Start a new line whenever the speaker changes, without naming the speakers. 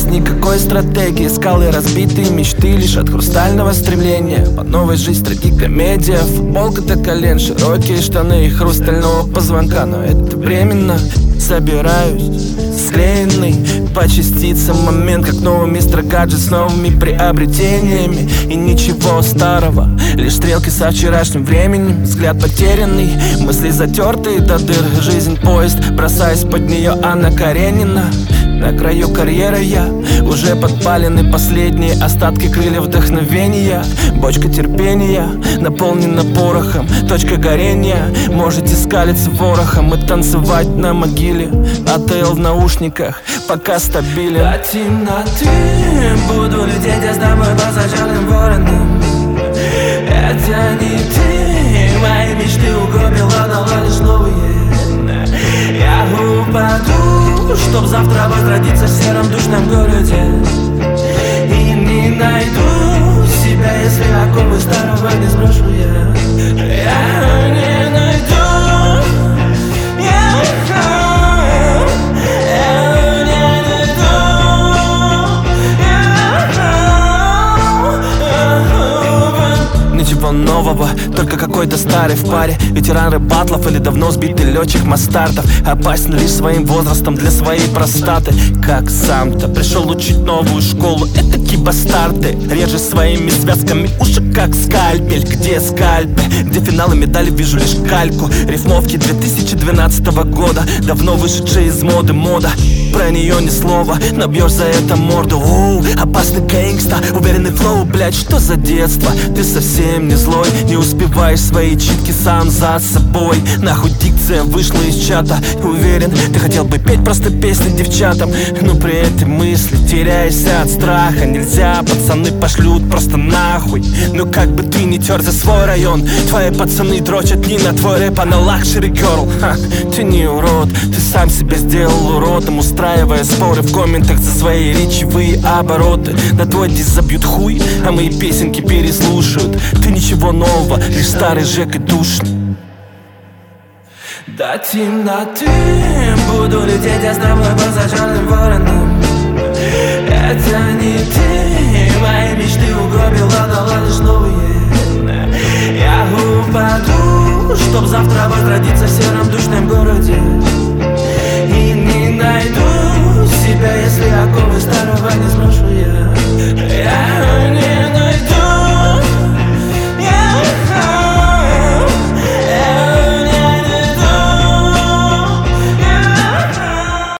никакой стратегии. Скалы разбитые, мечты лишь от хрустального стремления. По новой жизнь трагикомедия. Футболка до колен, широкие штаны и хрустального позвонка. Но это временно. Собираюсь, склеенный по частицам момент, как новый мистер Гаджет с новыми приобретениями. И ничего старого, лишь стрелки со вчерашним временем. Взгляд потерянный, мысли затертые до дыр. Жизнь поезд, бросаясь под нее Анна Каренина. На краю карьеры я, уже подпалены последние остатки крыльев вдохновения. Бочка терпения наполнена порохом, точка горения. Можете скалиться ворохом и танцевать на могиле. Отель в наушниках пока стабилен. До темноты буду лететь я с тобой пассажирным вороном. Это не ты, мои мечты угробила, дала лишь новые. Я упаду, чтоб завтра возродиться в сером душном городе. И не найду себя, если оковы старого не сброшу я. Я не найду. Ничего нового, только какой-то старый в паре. Ветеран рэп-баттлов или давно сбитый летчик мастартов. Опасен лишь своим возрастом для своей простаты. Как сам-то пришел учить новую школу. Это бастарды, реже своими связками уши как скальпель. Где скальпель? Где финалы медали? Вижу лишь кальку. Рифмовки 2012 года, давно вышедшие из моды мода. Про нее ни слова, набьешь за это морду. Оу, опасный гэнгста, уверенный флоу. Блять, что за детство? Ты совсем не злой, не успеваешь свои читки сам за собой. Нахуй дикция вышла из чата. Уверен, ты хотел бы петь просто песни девчатам, но при этой мысли теряешься от страха. Нельзя, пацаны пошлют просто нахуй. Ну как бы ты не тер за свой район, твои пацаны дрочат не на твой рэп, а на лакшери герл. Ты не урод, ты сам себя сделал уродом, устраивая споры в комментах за свои речевые обороты. На твой дис забьют хуй, а мои песенки переслушают. Ты ничего нового, лишь старый Жек и душный. До темноты буду лететь я с тобой пассажирным вороном. Это не ты, мои мечты угробила, дала лишь новые. Я упаду, чтоб завтра возродиться в сером